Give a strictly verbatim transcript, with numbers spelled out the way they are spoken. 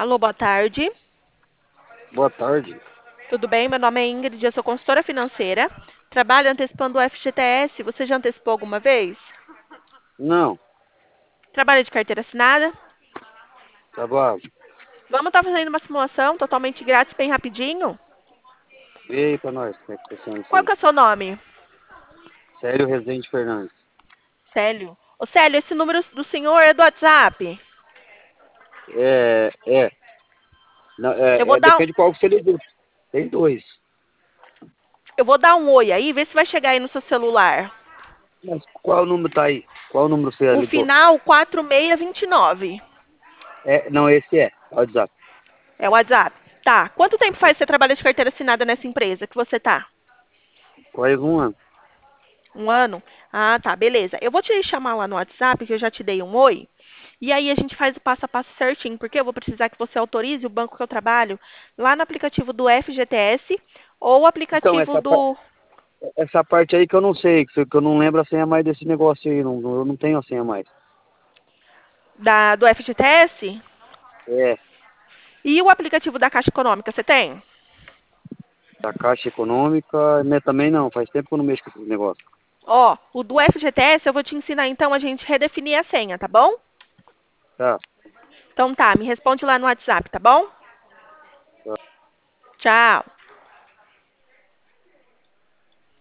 Alô, boa tarde. Boa tarde. Tudo bem? Meu nome é Ingrid, eu sou consultora financeira. Trabalho antecipando o F G T S. Você já antecipou alguma vez? Não, Trabalha de carteira assinada? trabalho. Vamos estar fazendo uma simulação totalmente grátis, bem rapidinho? Vê aí pra nós, como é que funciona isso Qual aí. que é o seu nome? Célio Rezende Fernandes. Célio. Ô, Célio, esse número do senhor é do WhatsApp? É, é, não, Eu é, vou é, dar, um- depende qual que você ligou. Tem dois. eu vou dar um oi aí, vê se vai chegar aí no seu celular. Mas qual número tá aí? Qual número você O ligou? final quatro seis dois nove. É, não, esse é. WhatsApp. É o WhatsApp. Tá. Quanto tempo faz que você trabalha de carteira assinada nessa empresa que você tá? Quase um ano. Um ano? Ah, tá, beleza. Eu vou te chamar lá no WhatsApp, que eu já te dei um oi. E aí a gente faz o passo a passo certinho, porque eu vou precisar que você autorize o banco que eu trabalho lá no aplicativo do F G T S ou o Então, aplicativo essa, pa- do essa parte aí que eu não sei, que eu não lembro a senha mais desse negócio aí. Não, eu não tenho a senha mais. da do F G T S É, e o aplicativo da Caixa Econômica, você tem? da Caixa Econômica, né, também não. Faz tempo que eu não mexo com esse negócio. Ó, o do F G T S eu vou te ensinar então a gente redefinir a senha, tá bom? Tá, Então tá, me responde lá no WhatsApp, tá bom? tá. Tchau.